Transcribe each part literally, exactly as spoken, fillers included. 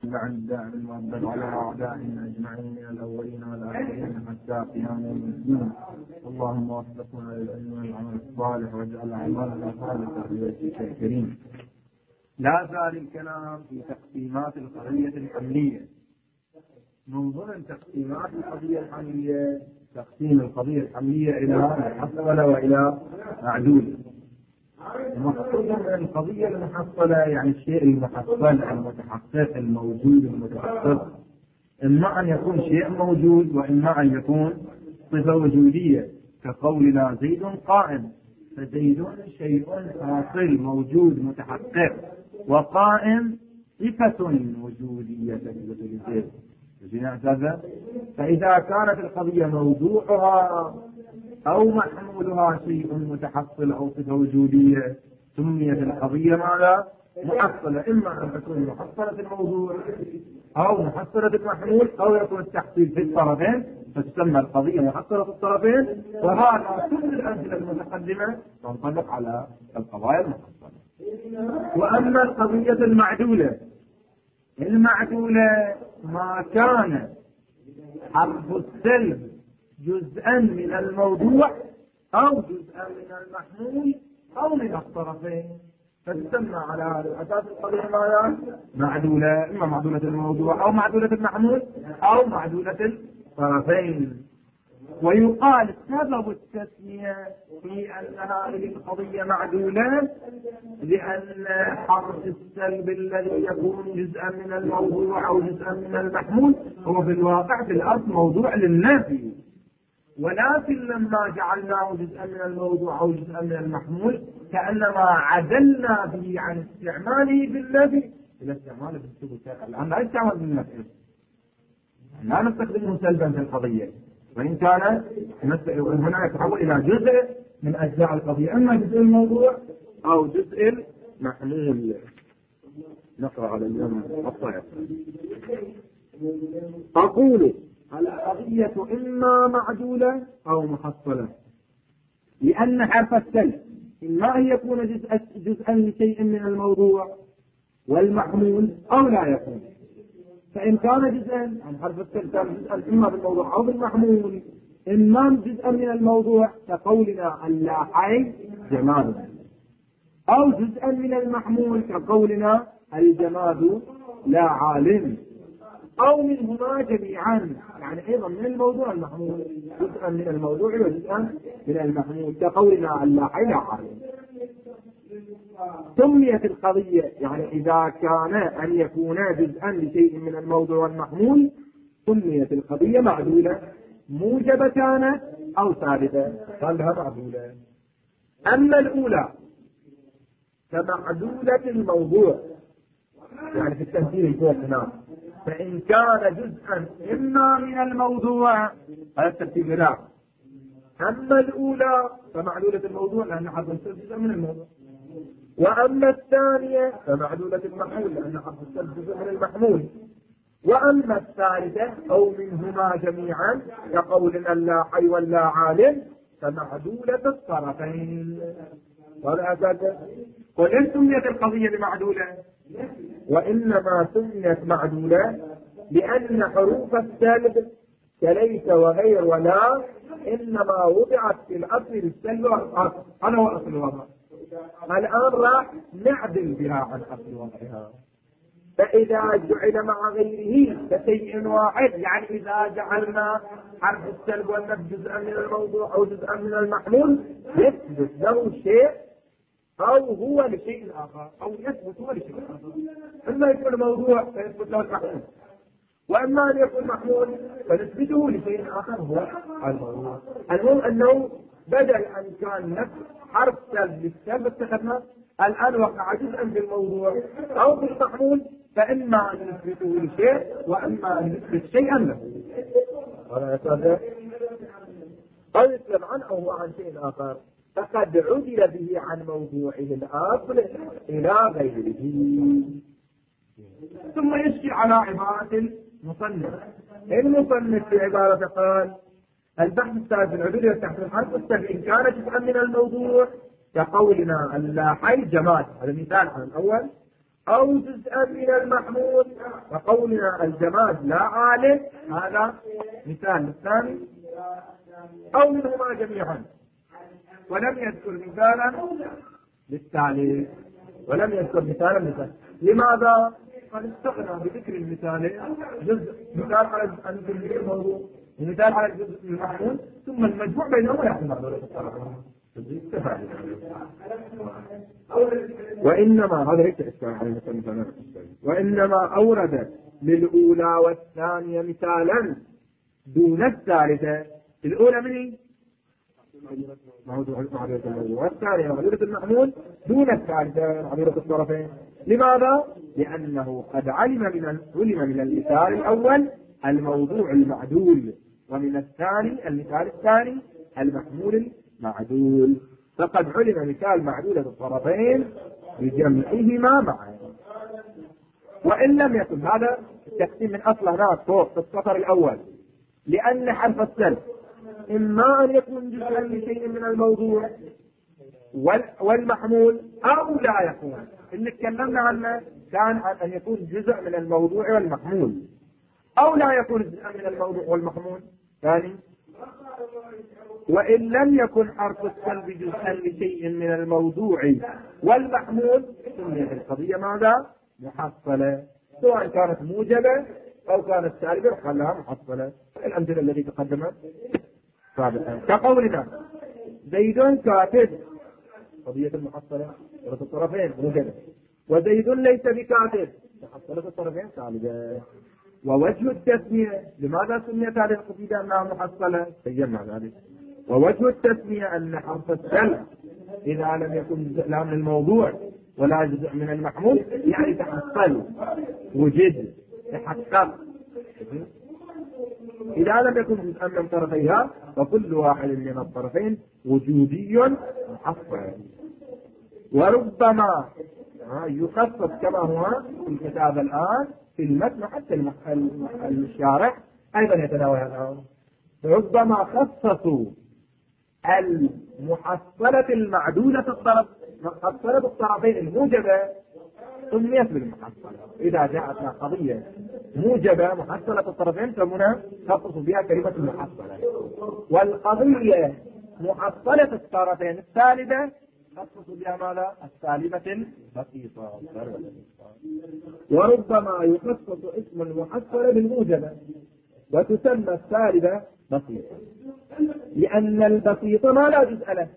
عن الداعي المؤبد على أعدائنا أجمعين من الأولين والآخرين حتى قيام المسلمين. اللهم وفقنا للعلم والعمل الصالح واجعل أعمالنا خالصة بوجهك الكريم. لا زال الكلام في تقسيمات القضية الحملية. من ضمن تقسيمات القضية الحملية تقسيم القضية الحملية إلى محصلة وإلى معدولة. المقصود من القضية المحصلة يعني الشيء المحصل المتحقق الموجود المتحقق، إما أن يكون شيء موجود وإما أن يكون صفة وجودية، كقولنا زيد قائم، فزيد شيء حاصل موجود متحقق، وقائم صفة وجودية لزيد. فإذا كانت القضية موضوعها أو محمولها شيء متحصل أو صفة وجودية سميت القضية ماذا؟ محصلة، إما أن تكون محصلة الموضوع أو محصلة المحمول أو يكون التحصيل في الطرفين فتسمى القضية محصلة الطرفين. وهذا كل الأمثلة المتقدمة تنطبق على القضايا المحصلة. وأما القضية المعدولة، المعدولة ما كان حرف السلب جزءا من الموضوع أو جزءا من المحمول أو من الطرفين فتسمى على هذا الأساس القضية ماذا؟ معدولة، إما معدولة الموضوع أو معدولة المحمول أو معدولة الطرفين. ويقال سبب التسمية في أن هذه القضية معدولة لأن حرف السلب الذي يكون جزءا من الموضوع أو جزءا من المحمول هو في الواقع في الأصل موضوع للنافي، ولكن لما جعلناه جزءا من الموضوع أو جزءا من المحمول كأنما عدلنا به عن استعماله بالنفي إلى استعماله بالثبوت. الآن لا يستعمل بالنفي، لا نستخدمه سلبا في القضية، وإن كان هنا يتحول إلى جزء من أجزاء القضية، إما جزء الموضوع أو جزء المحمول. نقرأ على اليوم الصحيح. أقول القضية إما معدولة أو محصلة، لأن حرف السلب إما أن يكون جزء جزءا لشيء من الموضوع والمحمول أو لا يكون. فإن كان جزءا عن حرف السلب كان جزءا إما بالموضوع أو بالمحمول، إما جزءا من الموضوع كقولنا اللا حي جماد، أو جزءا من المحمول كقولنا الجماد لا عالم، أو منهما جميعا يعني أيضا من الموضوع المحمول جزءا من الموضوع وجزءا من المحمول كقولنا اللا حي لا عالم. سميت القضية يعني إذا كان أن يكون جزءا لشيء من الموضوع والمحمول سميت القضية معدولة، موجبة كانت أو ثابتة قال لها معدولة. أما الأولى كمعدولة الموضوع يعني في التمثيل الفوق هنا، فإن كان جزءا إما من الموضوع هذا الترتيب لا. أما الأولى فمعدولة الموضوع لأن حرف السلب جزء من الموضوع، وأما الثانية فمعدولة المحمول لأن حرف السلب جزء من المحمول، وأما الثالثة أو منهما جميعا كقولنا اللا حي واللا عالم فمعدولة الطرفين. وهذا ولن سميت القضية بمعدولة، وإنما سميت معدولة لأن حروف السلب كليس وغير ولا إنما وضعت في الأصل للسلب والأصل. هذا هو أصل الوضع. الآن راح نعدل بها عن أصل وضعها. فإذا جعل مع غيره كشيء واحد يعني إذا جعلنا حرف السلب والنفي جزءا من الموضوع أو جزءا من المحمول يثبت له شيء أو هو لشيء آخر أو يثبت هو لشيء آخر. إما يكون موضوع فيثبت له المحمول، وإما أن يكون محمول فنثبته لشيء آخر هو الموضوع. المهم أنه بدل أن كان نفس حرف سلب للسلب اتخذنا الآن وقع جزءا في الموضوع أو في المحمول، فإما أن نثبته لشيء وإما أن نثبت شيئا له. أو يسلم عنه أو عن شيء آخر فقد عدل به عن موضوعه الأصل إلى غيره. ثم يشكي على عبارة المصنف. المصنف في عبارة قال البحث الثالث العدول يفتح في الحرف السلب إن كان جزءا من الموضوع كقولنا اللا حي جماد، هذا مثال عن الأول، أو جزءا من المحمول، فقولنا الجماد لا عالم هذا مثال الثاني، أو منهما جميعا. ولم يذكر مثالا للتعليل، ولم يذكر مثالا للتعليل. لماذا؟ قد استغنى بذكر المثالين، جزء مثال على جزء الموضوع ومثال على الجزء المحمول، ثم المجموع بينهما يحمل هذول الطرفين. وإنما هذا ليس إشكال، وإنما أورد للأولى والثانية مثالا دون الثالثة. الأولى من موضوع معذورة الموضوع، والثانية معذورة المحمول دون الثالثة معذورة الطرفين. لماذا؟ لأنه قد علم من علم من المثال الأول الموضوع المعدول، ومن الثاني المثال الثاني المحمول المعدول، فقد علم مثال معدولة الطرفين بجمعهما معا. وإن لم يكن هذا التقسيم من أصل هناك فوق في السطر الأول، لأن حرف السلب إما أن يكون جزءا لشيء من الموضوع والمحمول، أو لا يكون. اللي تكلمنا عنه كان عن أن يكون جزء من الموضوع والمحمول، أو لا يكون جزءا من الموضوع والمحمول ثاني. وإن لم يكن حرف السلب جزءا لشيء من الموضوع والمحمول سميت القضية ماذا؟ محصلة، سواء كانت موجبة أو كانت سالبة قال لها محصلة. الأمثلة التي تقدمت سابقا كقولنا زيد كاتب، قضية المحصلة ورد الطرفين موجبة، وزيد ليس بكاتب، محصلة الطرفين سالبة. ووجه التسمية، لماذا سميت هذه القضية أنها محصلة؟ بينا ذلك. ووجه التسمية أن حرف السلب إذا لم يكن جزء لا من الموضوع ولا جزء من المحمول يعني تحصل، وجد، تحقق. إذا لم يكن جزءا من طرفيها فكل واحد من الطرفين وجودي محصل. وربما يخصص كما هو في الكتاب الآن في المتن، حتى الشارح أيضا يتناول هذا. ربما خصصوا المحصلة المعدولة الطرف، محصلة الطرفين الموجبة سميت بالمحصلة. إذا جاءتنا قضية موجبة محصلة الطرفين فمنا خصص بها كلمة المحصلة، والقضية محصلة الطرفين السالبة خصص بها ماذا؟ السالبة البسيطة. وربما يخصص اسم المحصلة بالموجبة وتسمى السالبة بسيطة، لأن البسيط ما لا جزء له،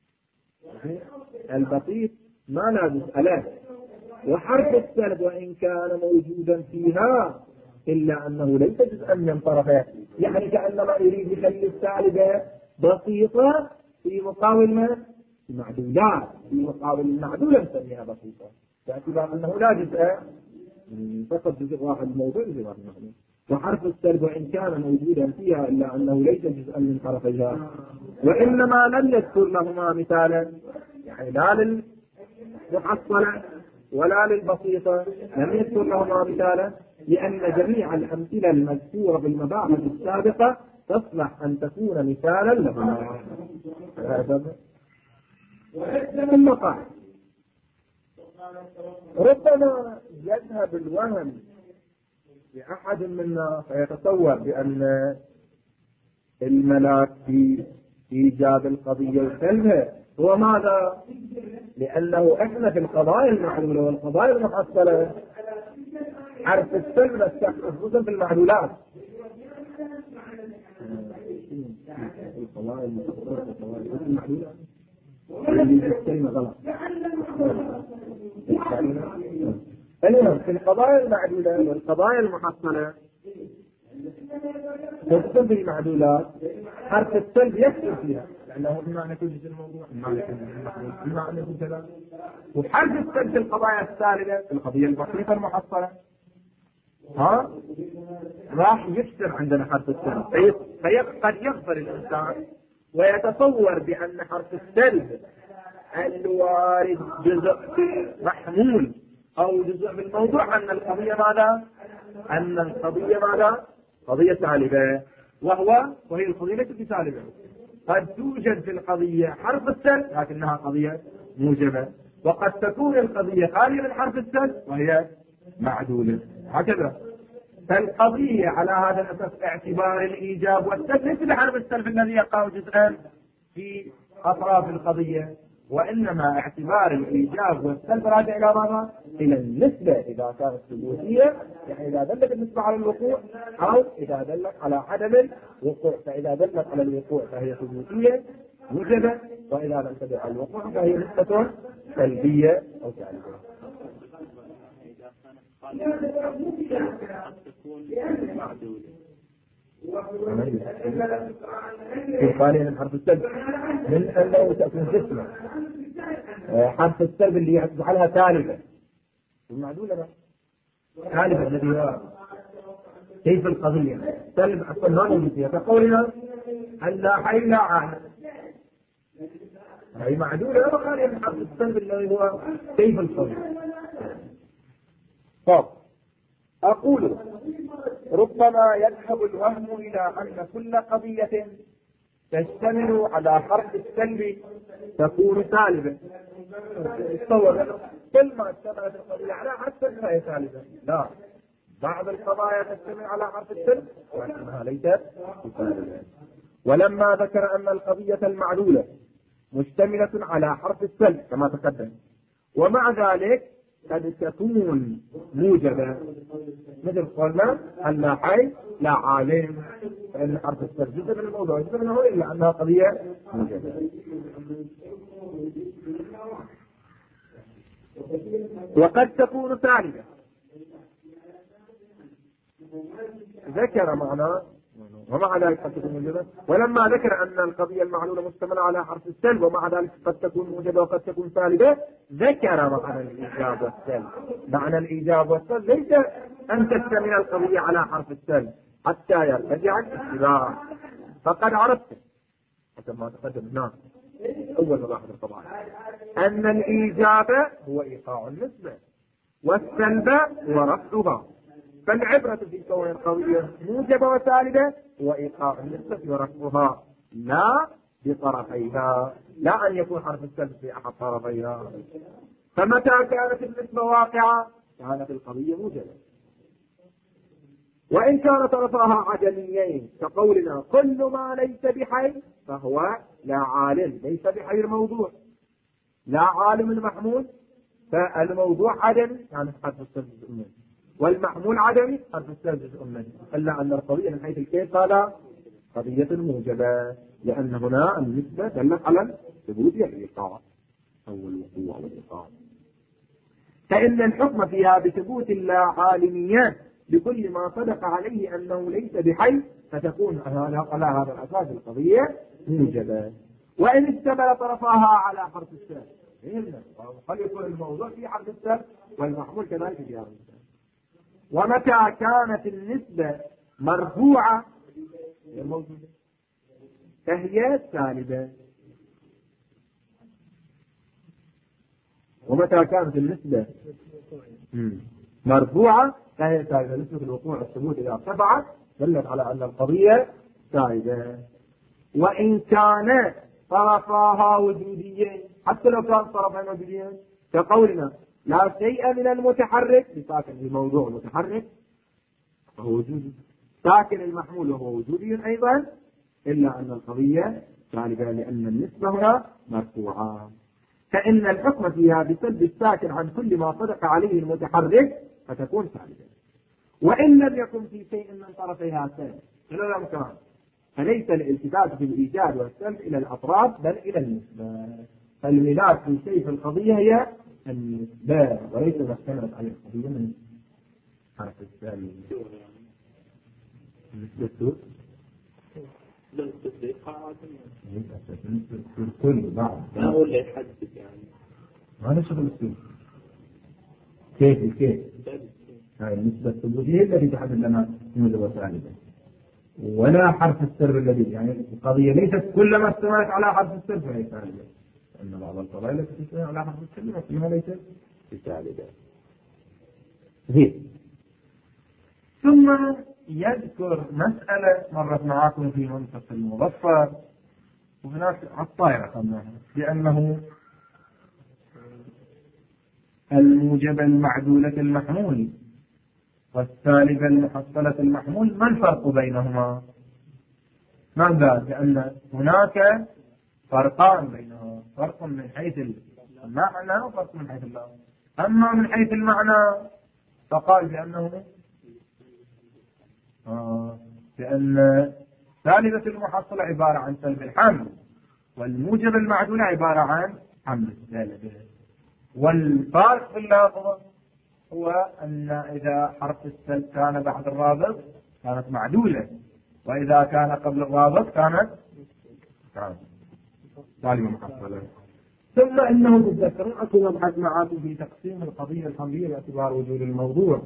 البسيط ما لا جزء له. وحرف السلب وإن كان موجودا فيها إلا أنه ليس جزءا من طرفه، يعني كأنما يريد يخلي السالبة بسيطة في مقابل ما المعدولات، في مقابل المعدولة نسميها بسيطة، باعتبار أنه لا جزء، فقط جزء واحد موضوع جزء واحد معدول. وحرف السلب وإن كان موجودا فيها إلا أنه ليس جزءا من طرفيها، وإنما لم يذكر لهما مثالا، يعني لا للمحصلة ولا للبسيطة لم يذكر لهما مثالا، لأن جميع الأمثلة المذكورة في المباحث السابقة تصلح أن تكون مثالا لهما. ثم قال ربما يذهب الوهم لأحد منا فيتصور بأن الملاك في إيجاد القضية وسلبها هو ماذا؟ لأنه إحنا في القضايا المعلولة والقضايا المحصلة حرف السلب نستخدم خصوصا في المعلولات. القضايا المحصلة والقضايا المعلولة الكلمة غلط. المهم في القضايا المعدولة والقضايا المحصلة خصوصا في المعدولات حرف السلب يكثر فيها، لأنه إما أن يكون جزء الموضوع إما أن يكون المحمول إما أن يكون كذا. وحرف السلب في القضايا السالبة في القضية البسيطة المحصلة ها راح يكثر عندنا حرف السلب، فقد يغفر الإنسان ويتصور بأن حرف السلب الوارد جزء محمول أو جزء من الموضوع أن القضية ماذا؟ أن القضية ماذا؟ قضية سالبة، وهو وهي القضية ليست سالبة. قد توجد في القضية حرف السلب لكنها قضية موجبة، وقد تكون القضية خالية من حرف السلب وهي معدولة. هكذا فالقضية على هذا الأساس اعتبار الإيجاب والسلب ليس بحرف السلب الذي يقع جزءا في أطراف القضية، وإنما اعتبار الإيجاب والسلب راجع إلى ماذا؟ إلى النسبة إذا كانت ثبوتية، يعني إذا دلت النسبة على الوقوع، أو إذا دلت على عدم الوقوع. فإذا دلت على الوقوع فهي ثبوتية موجبة، وإذا لم تدل على الوقوع فهي نسبة سلبية أو سالبة. كيف خالية من حرف السلب؟ من أنه تكون جسمة حرف السلب اللي يجعلها سالبة المعدولة بقى سالبة الذي هو كيف القضية سلب أصلا ما نوجد فيها كقولنا أن لا حي لا عالم، هي معدولة وخالية من حرف السلب الذي هو كيف القضية. طب أقول ربما يذهب الوهم إلى أن كل قضية تشتمل على حرف السلب تكون سالبة. تصور كل ما اشتملت القضية على حرف السلب فهي سالبة. لا، بعض القضايا تشتمل على حرف السلب ولكنها ليست سالبة. ولما ذكر أن القضية المعلولة مشتملة على حرف السلب كما تقدم، ومع ذلك قد تكون موجبة مثل قلنا أن لا حي لا عالم، فإن حرف السلب جزء من الموضوع جزء منه إلا أنها قضية موجبة. وقد تكون سالبة ذكر معنا ومع ذلك قد تكون موجبة. ولما ذكر أن القضية المعلولة مشتملة على حرف السلب ومع ذلك قد تكون موجبة وقد تكون سالبة، ذكر معنى الإيجاب والسلب. معنى الإيجاب والسلب ليس أن تشتمل القضية على حرف السلب حتى يرتجع الاشتباه. فقد عرفت كما تقدم نعم أول ملاحظة طبعا أن الإيجاب هو إيقاع النسبة والسلب هو رفضها. فالعبرة في كون القضية موجبة وسالبة وإيقاع النسبة ورفعها لا بطرفيها، لا أن يكون حرف السلب في أحد طرفيها. فمتى كانت النسبة واقعة كانت القضية موجبة، وإن كان طرفها عدميين كقولنا كل ما ليس بحي فهو لا عالم، ليس بحي الموضوع لا عالم المحمول، فالموضوع عدم كانت حرف السلب جزء منه، والمحمول عدمي حرف السلب جزء منه، إلا أن القضية من حيث الكيف هذا قضية موجبة، لأن هنا النسبة دلت على ثبوت الإيقاع أو الوقوع والإيقاع. فإن الحكم فيها بثبوت اللا عالميات لكل ما صدق عليه أنه ليس بحي، فتكون على هذا الأساس القضية موجبة. وإن اشتمل طرفها على حرف السلب قد يكون الموضوع في حرف السلب والمحمول كذلك في حرف السلب. ومتى كانت النسبة مرفوعة فهي سالبة، ومتى كانت النسبة مرفوعة فهي سالبة. نسبة الوقوع والثبوت إذا ارتفعت دلت على أن القضية سالبة. وإن كان طرفاها وجوديين، حتى لو كان طرفين وجوديين كقولنا لا شيء من المتحرك بساكن الموضوع متحرك وهو وجودي، ساكن المحمول وهو وجودي أيضا، إلا أن القضية سالبة لأن النسبة هنا مرفوعة. فإن الحكم فيها بسلب الساكن عن كل ما صدق عليه المتحرك فتكون سالبة. وإن لم يكن في شيء من طرفيها سالب إلا كمان، فليس الالتفات في الإيجاد والسلب إلى الأطراف بل إلى النسبة. فالملاك في شيء في القضية هي النسبة وليس ما اشتملت عليه القضية من حرف السالب. النسبة السور كل بعض ما هو اللي يحدد يعني ما نشغل السور كيف الكيف هاي النسبة الثبوتية التي تحدد لنا موجب وسالبة، ولا حرف السر الذي يعني القضية ليست كلما اشتملت على حرف السر فهي سالبة، لأن بعض القضايا التي تشتمل على حرف السر فيها ليست سالبة. زين. ثم يذكر مسألة مرت معكم في منطقة المظفر وهناك على الطائرة قلناها، لأنه الموجبة المعدولة المحمول والسالبة المحصلة المحمول، ما الفرق بينهما؟ ماذا؟ لأن هناك فرقان بينهما، فرق من حيث المعنى وفرق من حيث اللفظ. أما من حيث المعنى فقال بأنه آه بأن سالبة المحصلة عبارة عن سلب الحمل، والموجب المعدولة عبارة عن حمل السالبة. والفارق في اللفظ هو أن إذا حرف السلب كان بعد الرابط كانت معدولة، وإذا كان قبل الرابط كانت سالبة محصلة. ثم إنه تذكرون أكو مبحث معاكم في تقسيم القضية الحملية باعتبار وجود الموضوع.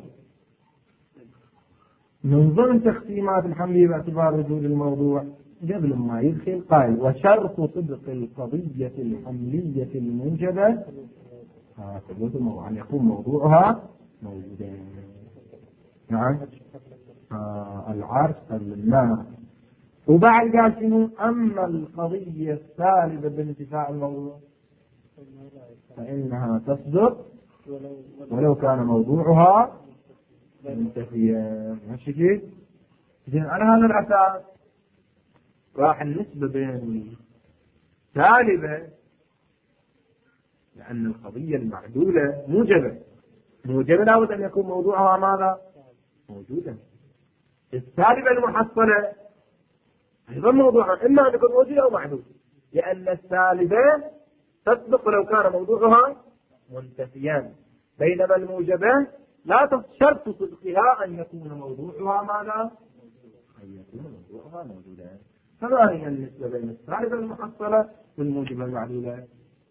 من ضمن تقسيمات الحملية باعتبار وجود الموضوع قبل ما يدخل قال وشرط صدق القضية الحملية الموجبة ثبوت الموضوع أن يكون موضوعها موجودا. نعم آه العرش الماء. وبعد قال شنو؟ أما القضية السالبة بانتفاع الموضوع فإنها تصدق ولو كان موضوعها منتفيا. ماشي كيف؟ إذن على هذا الأساس راح النسبة بين سالبة، لأن القضية المعدولة موجبة، موجبة لابد أن يكون موضوعها ماذا؟ موجودا. السالبة المحصلة أيضا موضوعها إما أن يكون موجود أو معدول، لأن السالبة تصدق لو كان موضوعها منتفيا، بينما الموجبة لا شرط صدقها أن يكون موضوعها ماذا؟ أن يكون موضوعها موجودا. فما هي النسبة بين السالبة المحصلة والموجبة المعدولة؟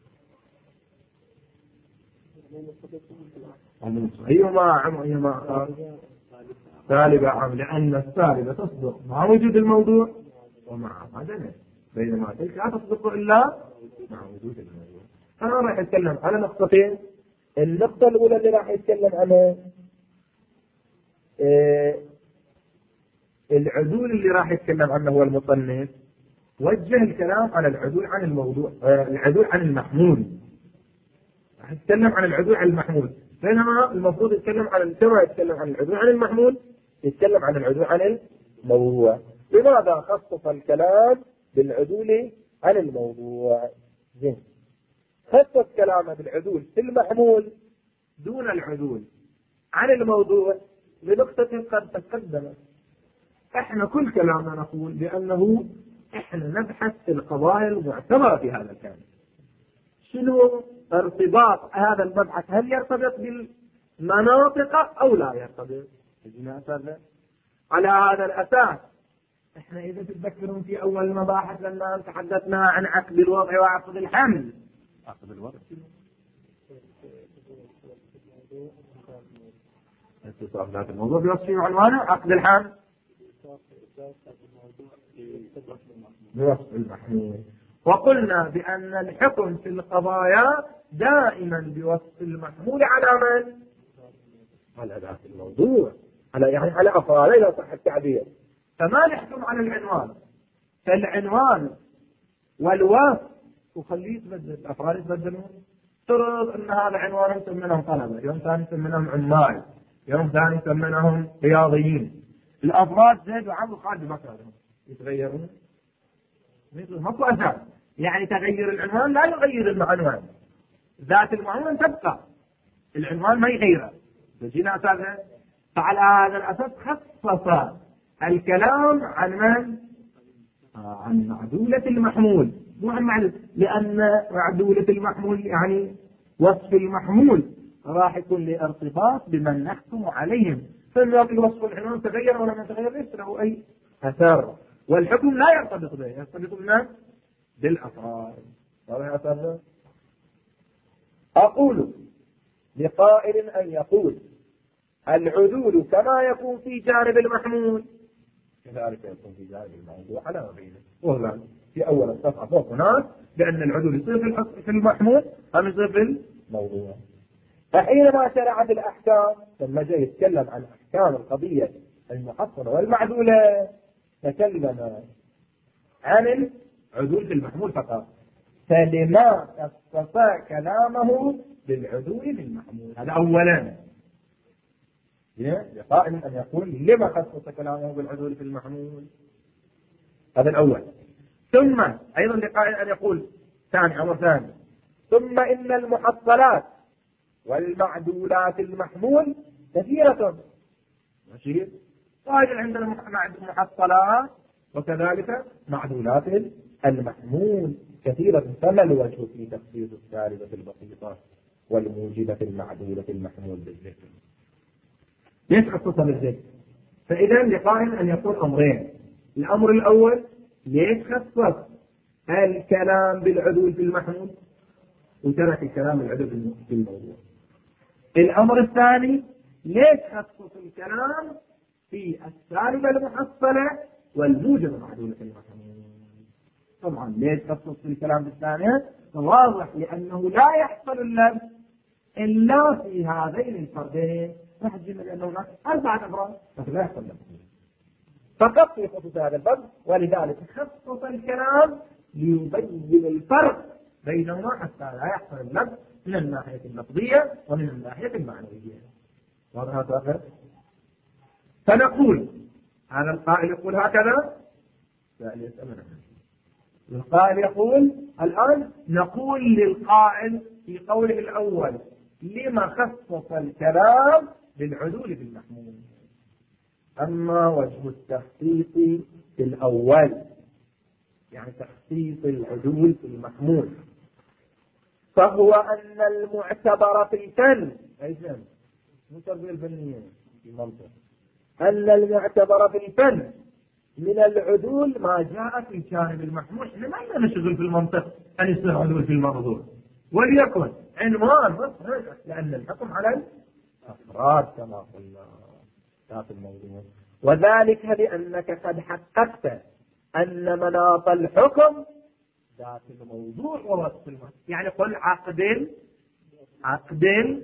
أيهما عم أيهما آخر؟ سالبة عام، لأن السالبة تصدق مع وجود الموضوع ومع عدمه، بينما تلك لا تصدق إلا مع وجود الموضوع. أنا راح أتكلم على نقطتين. النقطة الأولى اللي راح يتكلم عنها إيه العدول اللي راح يتكلم عنه هو المصنف، وجه الكلام على العدول عن الموضوع آه العدول عن المحمول. راح يتكلم عن العدول عن المحمول، بينما المفروض يتكلم عن كما يتكلم عن العدول عن المحمول يتكلم عن العدول عن الموضوع. لماذا خصص الكلام بالعدول عن الموضوع؟ زين، خصص كلامه بالعدول في المحمول دون العدول عن الموضوع لنقطة قد تقدمت. احنا كل كلامنا نقول بأنه احنا نبحث في القضايا المعتبرة في هذا الكلام. شنو ارتباط هذا المبحث؟ هل يرتبط بالمناطق او لا يرتبط؟ على هذا الاساس احنا اذا تتذكرون في اول المباحث لما تحدثنا عن عقد الوضع وعقد الحمل، عقد الوضع اتصاف ذات الموضوع بوصفه وعنوانه، عقد الحمل بوصف المحمول. وقلنا بأن الحكم في القضايا دائما بوصف المحمول على من؟ على ذات الموضوع، على يعني على أفراده إذا صح التعبير. فما نحكم على العنوان، فالعنوان والوصف وخليه يتبدل، الأفراد يتبدلون. ترى أن هذا عنوان يسمونهم طلبة، يوم ثاني يسمونهم عمال، يوم ثاني يسمونهم رياضيين. الأفراد زيد وعمرو خالد بمكانهم يتغيرون ماكو أثر. يعني تغير العنوان لا يغير العنوان، ذات العنوان تبقى، العنوان ما يغيره. بجينا أساسا. فعلى هذا الأساس خصص الكلام عن من؟ آه عن معدولة المحمول، مو عن معدولة، لأن معدولة المحمول يعني وصف المحمول راح يكون له ارتباط بمن نحكم عليهم. فالواقع وصف العنوان تغير ولا ما تغير ليس له أي أثر، والحكم لا يرتبط به، يرتبط بالناس بالأفراد. أقول لقائل أن يقول العدول كما يكون في جانب المحمول كذلك يكون في جانب الموضوع على غيره. وهو في أول الصفحة فوق هناك بأن العدول يصير في المحمول أم يصير في الموضوع. فحينما شرعت الأحكام ثم جاء يتكلم عن أحكام القضية المحصلة والمعدولة تكلم عن العدول في المحمول فقط. فلما خصص كلامه بالعدول بالمحمول. هذا أولا لقائل أن يقول لما خصص كلامه بالعدول في المحمول. هذا الأول. ثم أيضا لقائل أن يقول ثاني أمر ثاني ثم إن المحصلات والمعدولات المحمول كثيرة. ماشي قائل عندنا محصلات وكذلك معدولات المحمول كثيرة. فما الوجه في تخصيص السالبة البسيطة والموجبة المعدولة المحمول بالذكر؟ ليش خصصها بالذكر؟ فإذا لقائل أن يقول أمرين. الأمر الأول ليش خصص الكلام بالعدول في المحمول وترك الكلام بالعدول في الموضوع؟ الأمر الثاني ليش خصص الكلام في السالبة المحصلة والموجبة المعدولة المحمول؟ طبعا ليش خصص الكلام بالثانية؟ واضح لأنه لا يحصل اللبس إلا في هذين الفردين. راح تجي لأنه هناك أربعة أفراد لكن لا يحصل لبس فقط في خصوص هذا الفرد، ولذلك خصص الكلام ليبين الفرق بينهما حتى لا يحصل اللبس من الناحية اللفظية ومن الناحية المعنوية. واضح هذا؟ فنقول هذا القائل يقول هكذا القائل يقول الآن نقول للقائل في قوله الأول لما خصص الكلام بالعدول بالمحمول. أما وجه التخصيص في الأول يعني تخصيص العدول في المحمول فهو أن المعتبر في الفن أي فن مو تربية الفنية في منطق أن المعتبر في الفن من العدول ما جاء في جانب المحمول. احنا ما لنا نشغل في المنطق أن يصير عدول في الموضوع وليكن عنوان بس لأن الحكم على الأفراد كما قلنا ذات الموضوع. وذلك لأنك قد حققت أن مناط الحكم ذات الموضوع ووصف الموضوع. يعني قل عقد عقد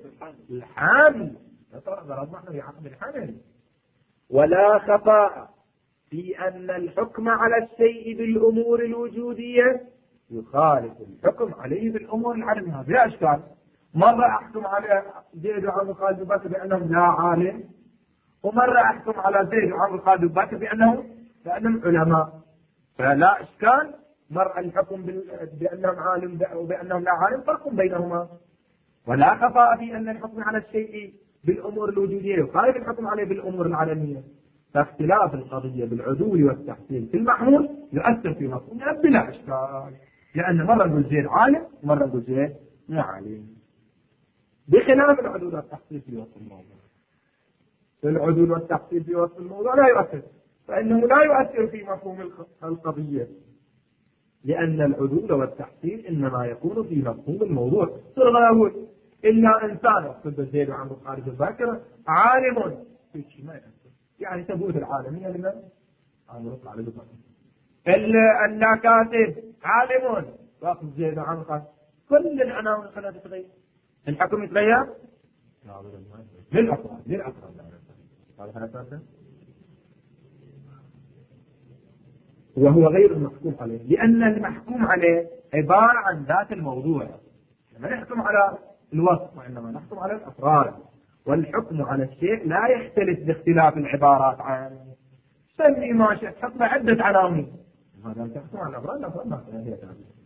الحمل ضربنا في عقد الحمل ولا خفاء في أن الحكم على الشيء بالأمور الوجودية يخالف الحكم عليه بالأمور العلمية. بلا أشكال مرة أحكم على زيد وعمرو خالد وبكر بأنهم لا عالم ومرة أحكم على زيد وعمرو خالد وبكر بأنهم بأنهم علماء فلا إشكال. مرة الحكم بأنهم عالم وبأنهم لا عالم فرق بينهما. ولا خفاء في أن الحكم على الشيء بالأمور الوجودية يخالف الحكم عليه بالأمور العلمية. فاختلاف القضية بالعدول والتحصيل في المحمول يؤثر في مفهومها بلا إشكال لأن مرة نقول زيد عالم ومرة نقول زيد مو عالم بخلاف العدول والتحصيل في وصف الموضوع. العدول والتحصيل في وصف الموضوع لا يؤثر فإنه لا يؤثر في مفهوم القضية لأن العدول والتحصيل إنما يكون في مفهوم الموضوع. صرنا نقول إلا إنسان يقصد زيد وعمرو خالد وبكر عالم في شيء ما يؤثر يعني تبوت العالمية لمن؟ عمرو خالد وبكر. إلا كاتب عالم واقف زيد وعمرو خالد كل العناوين خلها تتغير الحكم يتغير للأفراد للأفراد هذا أساسا وهو غير المحكوم عليه لأن المحكوم عليه عبارة عن ذات الموضوع. لما نحكم على الوصف وإنما نحكم على الأفراد والحكم على الشيء لا يختلف باختلاف العبارات عنه. سمي ما شئت حكم عدة عناوين هذا تحكم على الأفراد الأفراد هي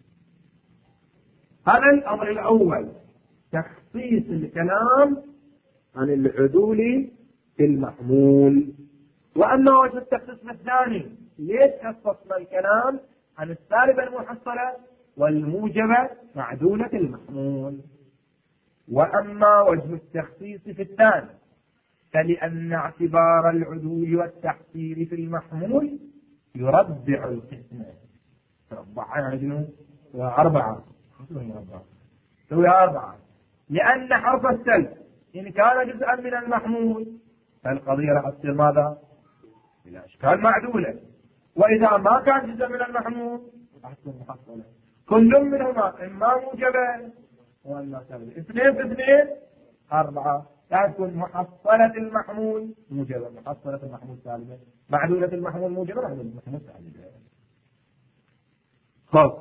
هذا الأمر الأول تخصيص الكلام عن العدول في المحمول. وأما وجه التخصيص الثاني ليش خصصنا الكلام عن السالبة المحصلة والموجبة معدولة المحمول. وأما وجه التخصيص في الثاني فلأن اعتبار العدول والتحصيل في المحمول يربع القسم. ربع يعني أربعة سوي أربعة لأن حرف السلب إن كان جزءا من المحمول فالقضية راح تصير ماذا؟ بلا أشكال معدولة. وإذا ما كان جزء من المحمول راح تكون محصلة. كل منهما إما موجبة وإما سالبة. اثنين في اثنين أربعة راح تكون محصلة المحمول موجبة محصلة المحمول سالبة معدولة المحمول موجبة معدولة المحمول سالبة. خلاص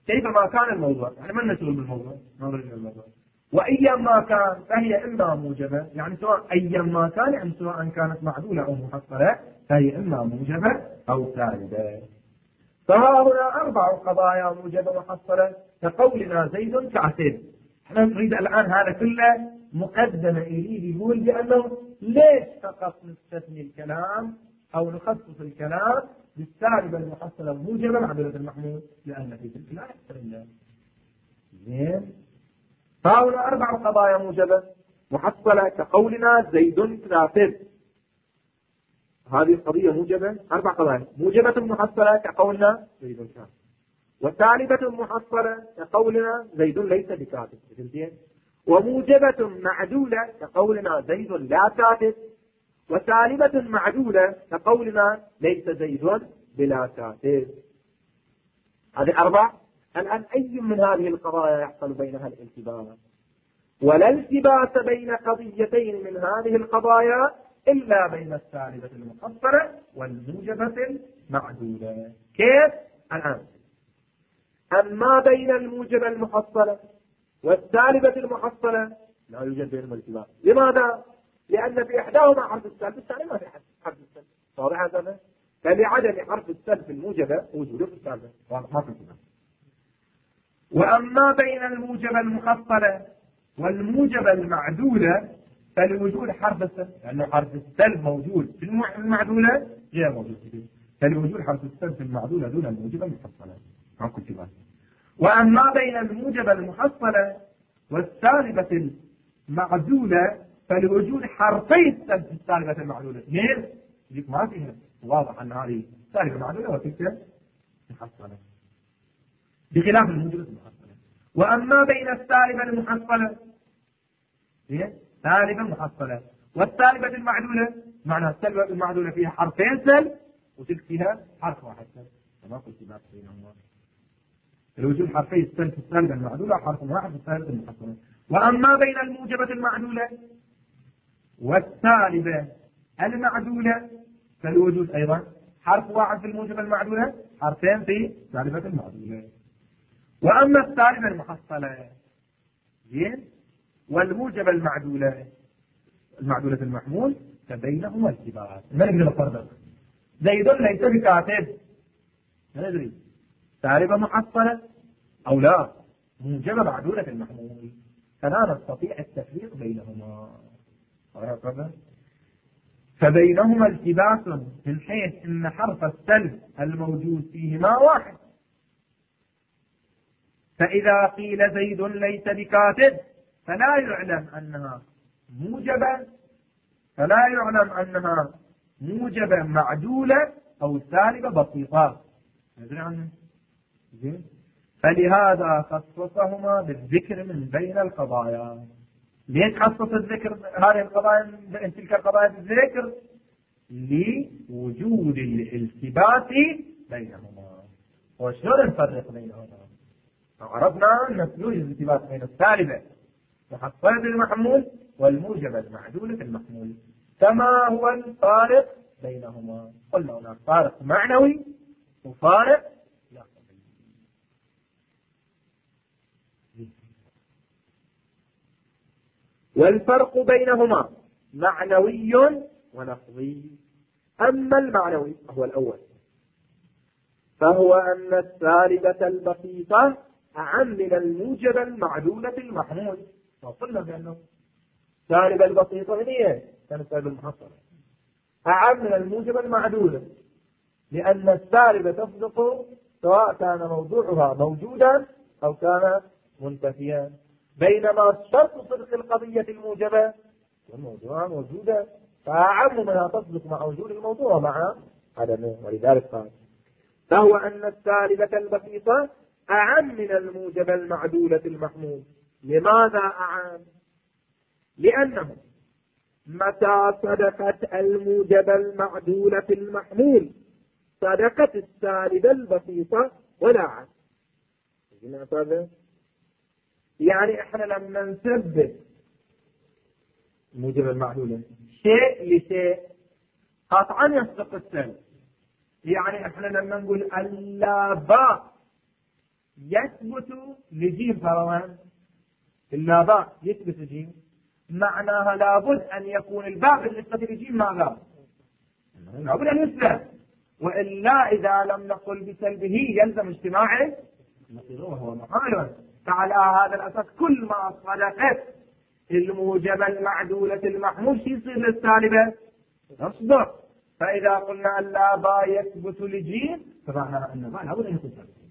كيفما كان الموضوع، يعني من نشغل بالموضوع، نظر إلى الموضوع. وأيما كان فهي إما موجبة، يعني سواء أيما كان، يعني سواء كانت معدولة أو محصلة فهي إما موجبة أو سالبة. فها هنا أربع قضايا موجبة ومحصلة كقولنا زيد كعسيد. احنا نريد الآن هذا كله مقدمة إليه يقول بأنه ليش فقط نستثني الكلام أو نخصص الكلام بالسالبة المحصلة الموجبة معدولة المحمول، لأن في تلك لا يحترم. زين. فهنا أربع قضايا موجبة محصلة كقولنا زيد كعسيد. هذه القضية موجبة، أربع قضايا موجبة محصلة كقولنا زيد كاتب، وسالبة محصلة كقولنا زيد ليس بكاتب، وموجبة معدولة كقولنا زيد لا كاتب، وسالبة معدولة كقولنا ليس زيد بلا كاتب. هذه أربع. الآن أي من هذه القضايا يحصل بينها الالتباس؟ ولا التباس بين قضيتين من هذه القضايا إلا بين السالبة المحصلة والموجبة المعدولة. كيف؟ الآن أما بين الموجبة المحصلة والسالبة المحصلة لا يوجد بينهما التباس. لماذا؟ لأن في إحداهما حرف السلب، الثاني ما في حرف السلب. واضح هذا؟ فلعدم حرف السلب في الموجبة وجوده في السالبة. واضح ما في التباس. وأما بين الموجبة المحصلة والموجبة المعدولة فلوجود حرف السلب، لأنه حرف السلب موجود في المعدولة غير موجود فيه، فلوجود حرف السلب في المعدولة دون الموجبة المحصلة. معكم كمان. وأما بين الموجبة المحصلة والسالبة المعدولة فلوجود حرفي السلب في السالبة المعدولة. ليه؟ يجيك ما فيها واضح أن هذه سالبة معدولة وتلك محصلة بخلاف الموجبة المحصلة. وأما بين السالبة المحصلة هي سالبة محصلة والسالبة المعدولة، معنى السالبة المعدولة فيها حرفين سلب وتلك فيها حرف واحد سلب. فما قلت باب بينهما. الوجود حرفي السلب في السالبة المعدولة حرف واحد في السالبة المحصلة. وأما بين الموجبة المعدولة والسالبة المعدولة فالوجود أيضا حرف واحد في الموجبة المعدولة، حرفين في السالبة المعدولة. وأما السالبة المحصلة زين والموجبة المعدولة المعدولة المحمول فبينهما التباس. ما نقدر نفرق. زيد ليس بكاتب، ما ندري سالبة محصلة أو لا، موجبة معدولة المحمول، فلا نستطيع التفريق بينهما. فبينهما التباس من حيث أن حرف السلب الموجود فيهما واحد. فإذا قيل زيد ليس بكاتب فلا يعلم أنها موجبة فلا يعلم أنها موجبة معدولة أو سالبة بسيطة. فلهذا خصصهما بالذكر من بين القضايا. ليش خصص الذكر هذه القضايا من تلك القضايا بالذكر؟ لوجود الالتباس بينهما. وشلون نفرق بينهما؟ عرفنا أن يوجد الالتباس بين السالبة محصلة المحمول والموجبة المعدولة المحمول. كما هو الفارق بينهما؟ قلنا هناك فارق معنوي وفارق لفظي. والفرق بينهما معنوي ولفظي. أما المعنوي فهو الأول، فهو أن السالبة البسيطة أعم من الموجبة المعدولة المحمول. وقلنا بأنه السالبة البسيطة هي كانت السالبة المحصلة أعم من الموجبة المعدولة، لأن السالبة تصدق سواء كان موضوعها موجودا أو كان منتفيا، بينما شرط صدق القضية الموجبة والموضوع موجودة فأعم منها تصدق مع وجود الموضوع ومع عدمه. ولذلك قال فهو أن السالبة البسيطة أعم من الموجبة المعدولة المحمول. لماذا أعم؟ لأنه متى صدقت الموجبة المعدولة المحمول صدقت السالبة البسيطة ولا عكس. يعني احنا لما نثبت الموجبة المعدولة شيء لشيء قطعا يصدق السلب. يعني احنا لما نقول اللاباء يثبت لجيم فرضا إلا باء يثبت لجيم، معناها لابد أن يكون الباء بالنسبة لجيم ماذا؟ لابد أن يثبت، وإلا إذا لم نقل بسلبه يلزم اجتماعه وهو محال. فعلى هذا الأساس كل ما صدقت الموجبة المعدولة المحمول شي يصير للسالبة نصدق. فإذا قلنا أن لا باء يثبت لجيم فمعناها أن باء لابد أن يكون سالبة.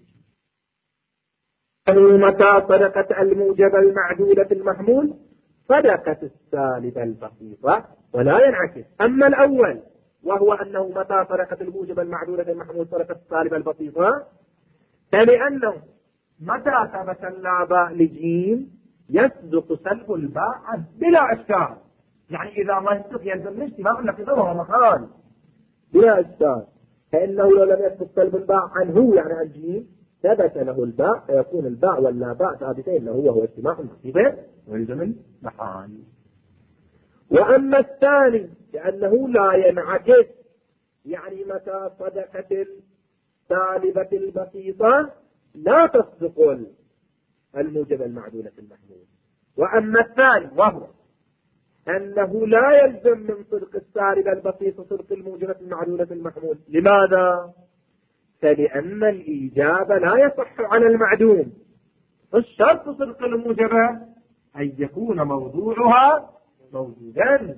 متى صدقت الموجبة المعدولة المحمول صدقت السالبة البسيطة ولا ينعكس. أما الأول وهو أنه متى صدقت الموجبة المعدولة المحمول صدقت السالبة البسيطة، فلأنه متى ثبت اللا باء لجيم يصدق سلب الباء بلا إشكال. يعني إذا ما يصدق يلزم الاجتماع لكن هو محال بلا إشكال، فإنه لو لم يثبت سلب الباء عنه يعني عن جيم ثبت له الباء، فيكون الباء واللا باء ثابتين له وهو اجتماع نصيبه ويلزم المحال. وأما الثاني لأنه لا ينعكس، يعني متى صدقت السالبة البسيطة لا تصدق الموجبة المعدولة المحمول. وأما الثاني وهو أنه لا يلزم من صدق السالبة البسيطة صدق الموجبة المعدولة المحمول. لماذا؟ فلأن الإيجاب لا يصح على المعدوم. الشرط صدق الموجبة أن يكون موضوعها موجودا،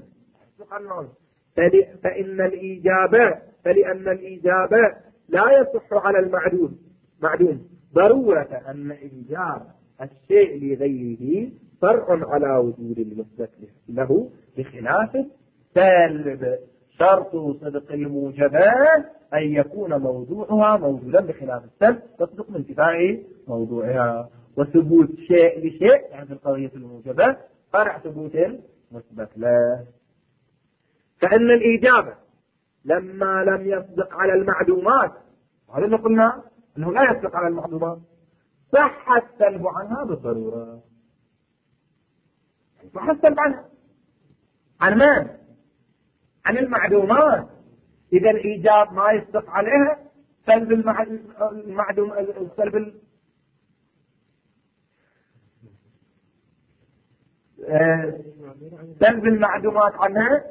فإن الإيجاب فلأن الإيجاب لا يصح على المعدوم معدوم ضرورة أن إيجاب الشيء لغيره فرع على وجود المثبت له بخلاف السالب. شرط صدق الموجبة أن يكون موضوعها موجودا بخلاف السلب تصدق من انتفاء موضوعها. وثبوت شيء لشيء يعني في القضية الموجبة فرع ثبوت مثبت له. فإن الإجابة لما لم يصدق على المعدومات، هذا اللي قلنا أنه لا يصدق على المعدومات، صح السلب عنها بالضرورة. صح السلب عنها عن من؟ عن المعدومات. إذا الإيجاب ما يصدق عليها سلب المعدوم السلب ال... آه... سلب المعدومات عنها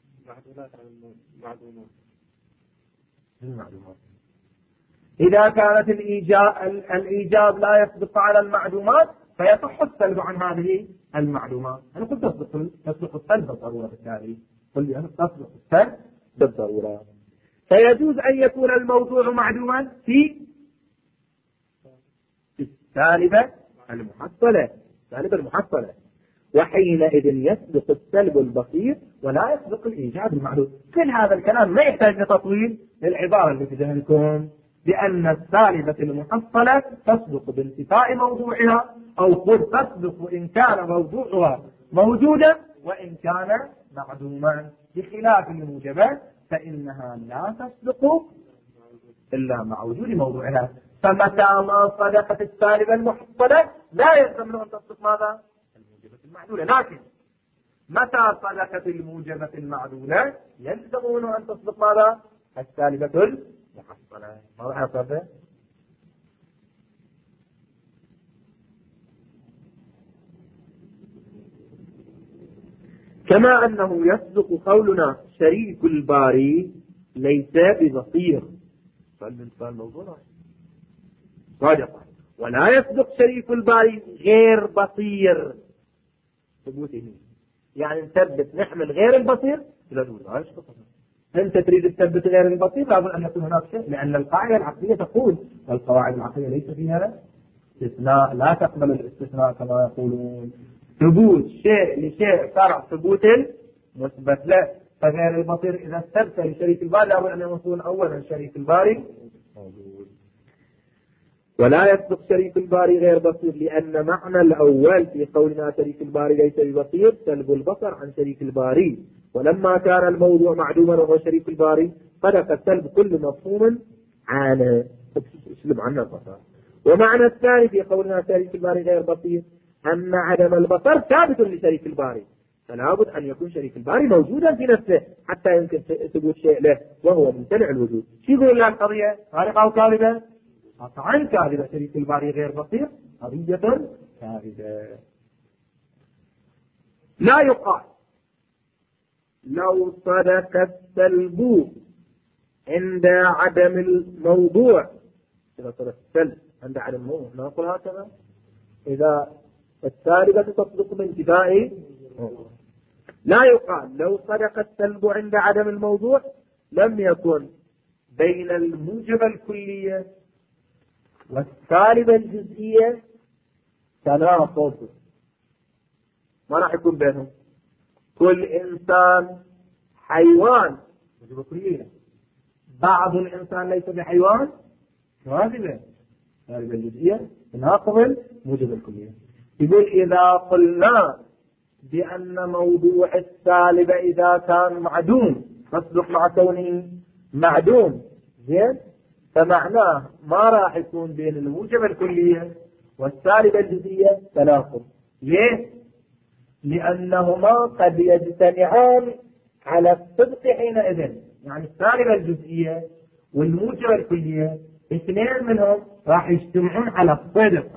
المعدومات. إذا كانت الإيجاب الإيجاب لا يصدق على المعدومات فيصح السلب عن هذه المعلومات. أنا قلت تصدق تصدق السلب بالضرورة بالتالي قل لي أنا تصدق السلب بالضرورة. فيجوز أن يكون الموضوع معدوما في السالبة المحصلة السالبة المحصلة وحينئذ يصدق السلب البسيط ولا يصدق الإيجاب المعلوم. كل هذا الكلام ما يحتاج لتطويل للعبارة اللي في ذهنكم، لأن السالبة المحصلة تصدق بانتفاء موضوعها أو قد تصدق وإن كان موضوعها موجودا وإن كان معدوما، بخلاف الموجبات فإنها لا تصدق إلا مع وجود موضوعها. فمتى ما صدقت السالبة المحصلة لا يلزم أن تصدق ماذا؟ الموجبة المعدولة. لكن متى صدقت الموجبة المعدولة يلزم أن تصدق ماذا؟ السالبة المحصلة. ماذا حصل؟ كما أنه يصدق قولنا شريك الباري ليس ببصير، فالمثال موضوع صادقة، ولا يصدق شريك الباري غير بصير ثبوته. يعني نثبت نحمل غير البصير إلى الولاية. أنت تريد تثبت غير البصير لابد أن يكون هناك شيء، لأن القاعدة العقلية تقول والقواعد العقلية ليس فيها استثناء، لا تقبل الاستثناء كما يقولون. ثبوت شيء لشيء فرع ثبوت مثبت له. فغير البصير إذا استثبت لشريك الباري لابد أن يكون أولا شريك الباري موجود. ولا يصدق شريك الباري غير بصير، لأن معنى الأول في قولنا شريك الباري ليس ببصير سلب البصر عن شريك الباري، ولما كان الموضوع معدوما وهو شريك الباري صدق سلب كل مفهوم عنه اسلب عنه البصر. ومعنى الثاني في قولنا شريك الباري غير بصير أن عدم البصر ثابت لشريك الباري، فلا بد أن يكون شريك الباري موجودا في نفسه حتى يمكن ثبوت شيء له وهو ممتنع الوجود. شو يقول لنا القضية؟ خارقة أو كاذبة؟ قطعا كاذبة، شريك الباري غير بصير، قضية كاذبة. لا يقال لو صدق السلب عند عدم الموضوع، إذا صدق السلب عند عدم الموضوع نقول هكذا، إذا السالبة تصدق بانتفاء. لا يقال لو صدق السلب عند عدم الموضوع لم يكن بين الموجب الكلية والسالبة الجزئية تناقض، ما راح يكون بينهم. كل إنسان حيوان موجب كلية، بعض الإنسان ليس بحيوان كاذبة، السالبة الجزئية تناقض موجب الكلية. يقول إذا قلنا بأن موضوع السالبة إذا كان معدوم تصدق مع كونه معدوم، زين، فمعناه ما راح يكون بين الموجب الكلية والسالبة الجزئية تناقض. ليه؟ لأنهما قد يجتمعان على الصدق حينئذ، يعني السالبة الجزئية والموجب الكلية اثنين منهم راح يجتمعون على الصدق.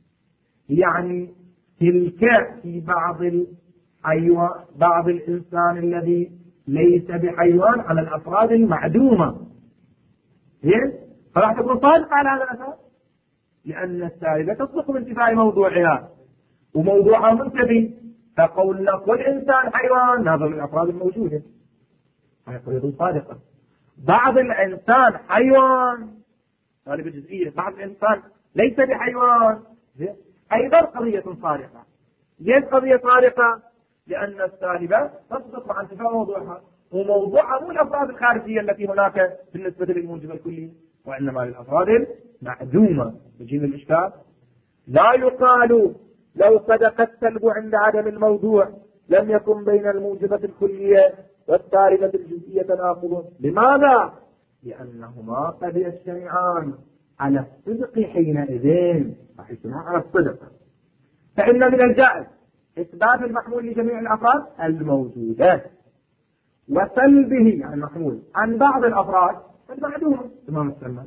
يعني تلك في بعض الحيوان، بعض الإنسان الذي ليس بحيوان على الأفراد المعدومة، زين، فراح تكون صادقة على هذا الأساس، لأن السالبة تصدق بانتفاء موضوعها وموضوعها منتفي. فقولنا كل إنسان حيوان هذا من الأفراد الموجودة هيكون صادقة. بعض الإنسان حيوان سالبة جزئية، بعض الإنسان ليس بحيوان، أيضا قضية صادقة. ليش قضية صادقة؟ لأن السالبة تصدق مع انتفاء موضوعها، وموضوعها مو الأفراد الخارجية التي هناك بالنسبة للموجب الكلي، وإنما للأفراد المعدومة. يجينا الإشكال. لا يقال لو صدق السلب عند عدم الموضوع لم يكن بين الموجبة الكلية والسالبة الجزئية تناقض. لماذا؟ لأنهما قد يجتمعان على الصدق حينئذ، راح يجتمعان على الصدق. فإن من الجائز إثبات المحمول لجميع الأفراد الموجودة وسلبه عن المحمول عن بعض الأفراد المعدومة تمام السلم.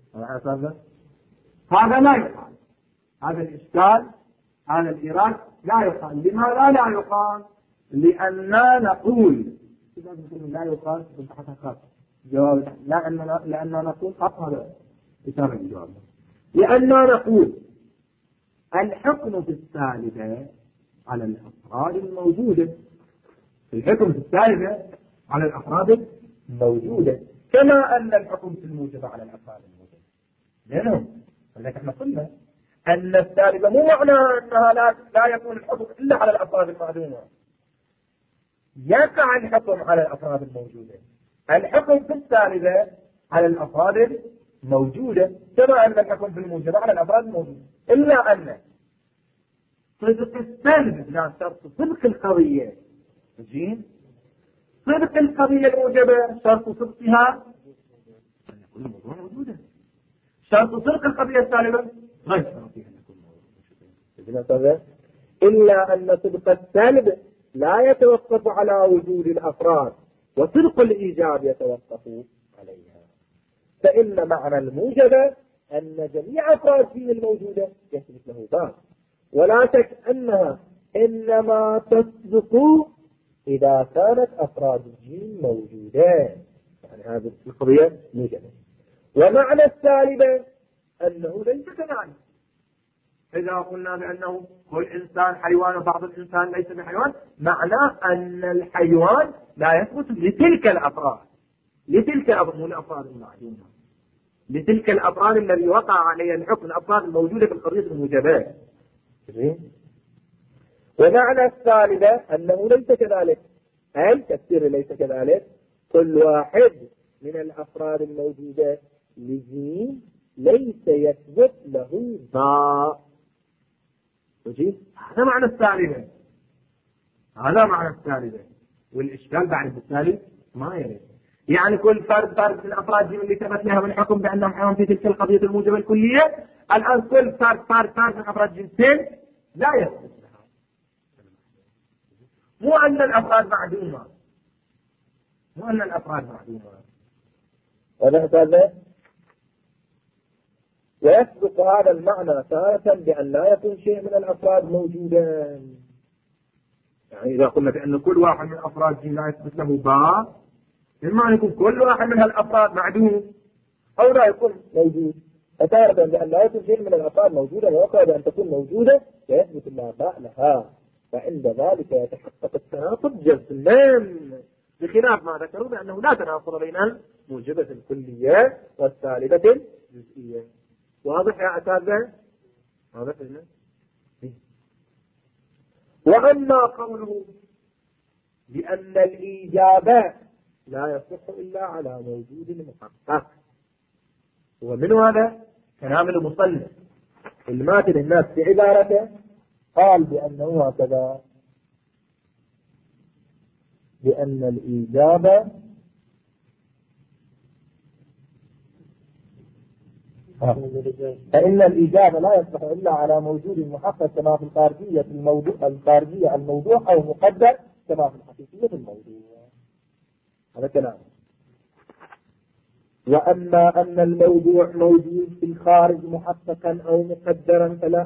هذا لا يقال، هذا الإشكال، هذا الإيراد لا يقال. لماذا لا يقال؟ لأننا نقول لا يقال جواب لا أننا لأننا نقول هذا إشارة الجواب. لأننا نقول الحكم في السالبة على الأفراد الموجودة، الحكم في السالبة على الأفراد الموجودة كما أن الحكم في الموجبة على الأفراد الموجودة. لأنه ولكن احنا قلنا أن السالبة مو معنى أنها لا, لا يكون الحكم إلا على الأفراد المعدومة، يقع الحكم على الأفراد الموجودة. الحكم في السالبة على الأفراد الموجودة كما أن الحكم في الموجبة على الأفراد الموجودة، إلا أن صدق السلب لا شرط صدق القضية. زين، صدق القضية الموجبة شرط صدقها أن يكون الموضوع موجودا، شرط صدق القضية السالبة غير شرطها أن يكون موجودا. إلا أن صدق السلب لا يتوقف على وجود الأفراد وصدق الإيجاب يتوقف عليها. فإن معنى الموجبة أن جميع أفراد فيه الموجودة يثبت له باب، ولا شك أنها إنما تصدق إذا كانت أفراد الجين موجودة، يعني هذه القضية موجبة. ومعنى السالبة أنه ليس كذلك. إذا قلنا بأنه كل إنسان حيوان وبعض الإنسان ليس بحيوان، معناه أن الحيوان لا يثبت لتلك الأفراد، لتلك الأفراد المعدومة، لتلك الأفراد الذي وقع عليها الحكم، الأفراد الموجودة في القضية الموجبة. ومعنى السالبة أنه ليس كذلك، أي تفسير ليس كذلك، كل واحد من الأفراد الموجودة لجين ليس يثبت له باء. هذا معنى السالبة، هذا معنى السالبة. والإشكال بعد بالتالي ما يريد، يعني كل فرد فرد من الأفراد اللي ثبت لها بالحكم بأنهم حيوان في تلك القضية الموجبة الكلية، الآن كل فرد فرد فرد من أفراد جنسين لا يثبت لها. مو أن الأفراد معدومة، مو أن الأفراد معدومة. هذا هذا ويسبق هذا المعنى تارة بأن لا يكون شيء من الأفراد موجودا. يعني إذا قلنا بأن كل واحد من أفراد لا يثبت له باء، إما أن يكون كل واحد من هالأفراد معدوم أو لا يكون موجود. فتارة بأن لا يكون شيء من الأفراد موجودا، وأخرى بأن تكون موجودة فيثبت الله باء لها، فعند ذلك يتحقق التناقض جزما، بخلاف ما ذكروا بأنه لا تناقض بين الموجبة الكلية والسالبة الجزئية. واضح يا أساتذة؟ واضح هنا؟ وأما قوله بأن الإيجاب لا يصح إلا على موجود محقق، ومن هذا كلام المصنف الماتن الناس في عبارته، قال بأنه هكذا، بأن الإيجاب فإن الإيجاب لا يصح إلا على موجود محقق كما في الخارجية الموضوع الخارجية الموضوع أو مقدر كما في الحقيقية الموضوع. هذا كلام. وأما أن الموضوع موجود في الخارج محققا أو مقدرا فلا.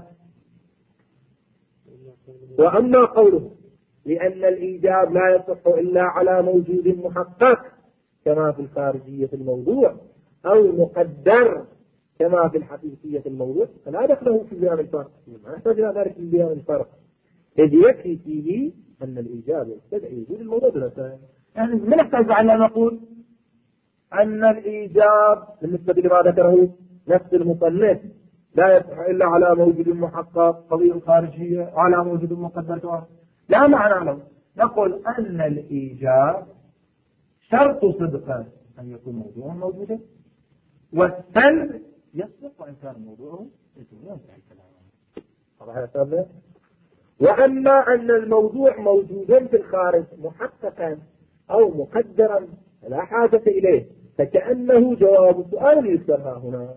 وأما قوله لأن الإيجاب لا يصح إلا على موجود محقق كما في الخارجية الموضوع أو مقدر كما في الحقيقية الموضوع فلا دخله في بيان الفرق، ما يحتاج إلى ذلك في بيان الفرق، إذ يكفي فيه أن الإيجاب يستدعي وجود الموضوع بلا. يعني من يحتاج أن نقول أن الإيجاب بالنسبة لما ذكره نفس المصنف لا يصح إلا على موجود محقق قضية الخارجية على موجود مقدر، لا معنى له. نقول أن الإيجاب شرط صدقه أن يكون موضوعا موجودا، والسلب يصدق وإن كان موضوعه يكون الكلام. وأما أن الموضوع موجودا في الخارج محققا أو مقدرا لا حاجة إليه، فكأنه جواب سؤال يذكرها هنا.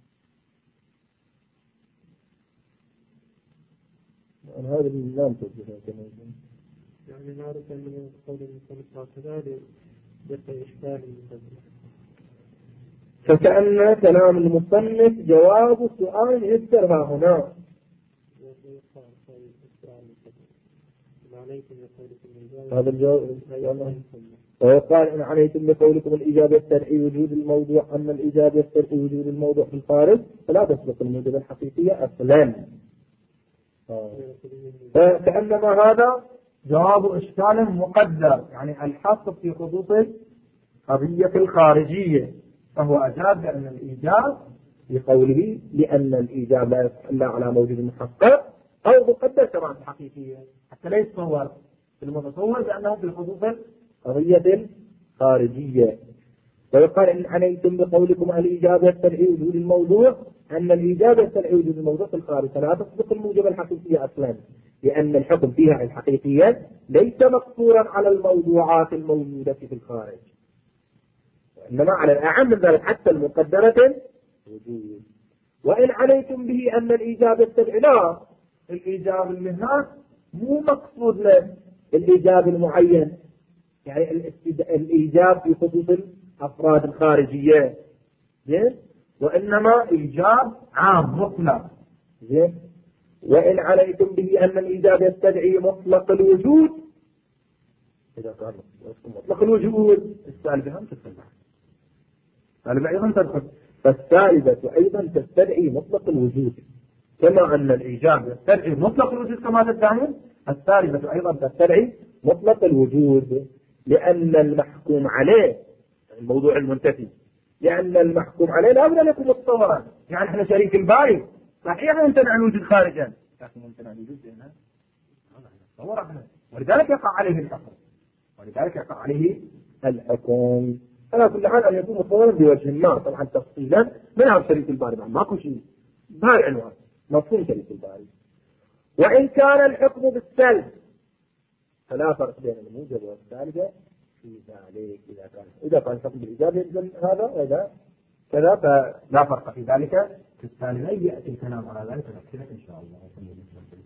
هذا النظام توجهه كما يعني نعرف أن قول المصنف كذلك يبقى إشكال المصنف، فكأن كلام المصنف جواب سؤال يذكرها هنا. هذا الجواب ويقال إن عليكم بقولكم الإجابة يستدعي وجود الموضوع، أما الإجابة يستدعي وجود الموضوع في الخارج فلا تسبق الموجبة الحقيقية أصلا. فكأنما هذا جواب إشكال مقدر، يعني الحق في خصوص القضية الخارجية، فهو أجاب بأن الإيجاب في قوله لأن الإيجاب لا يصح إلا على موجود محقق أو مقدر كما الحقيقية، حتى لا يتصور في المتصور بأنه في خصوص القضية الخارجية. ويقال إن عنيتم بقولكم الإيجاب يستدعي وجود الموضوع، أن الإيجاب يستدعي وجود الموضوع في الخارج فلا تصدق الموجبة الحقيقية أصلا، لأن الحكم فيها الحقيقية ليس مقصورا على الموضوعات الموجودة في الخارج، إنما على الأعم من ذلك حتى المقدرة وجود. وإن عليتم به أن الإيجاب يستدعي، لا، الإيجاب اللي هناك مو مقصود له الإيجاب المعين، يعني الإيجاب في خصوص الأفراد الخارجية، زين، وإنما إيجاب عام مطلق، زين. وإن عليتم به أن الإيجاب يستدعي مطلق الوجود، إذا كان مطلق الوجود السالبة هم تستدعي، السالبة أيضا تدخل، فالسالبة أيضا تستدعي مطلق الوجود، كما أن الإيجاب يستدعي مطلق الوجود كما تدعون، السالبة أيضا تستدعي مطلق الوجود، لأن المحكوم عليه الموضوع المنتفي، لأن المحكوم عليه لا بد أن يكون متصورا. يعني احنا شريك الباري صحيح يمتنع الوجود خارجا، لكن يمتنع الوجود هنا تصورا، ولذلك يقع عليه الحكم، ولذلك يقع عليه الحكم. على كل حال أن يكون متصورا بوجه ما، طبعا تفصيلا منها شريك الباري، ماكو شيء بهاي عنوان مفهوم شريك الباري. وإن كان الحكم بالسلب فلا فرق بين الموجب والسالبة في ذلك، إذا كان إذا كان الحكم بالإيجاب يلزم هذا، وإذا كذا فلا فرق في ذلك في السالبة. يأتي الكلام على ذلك إن شاء الله.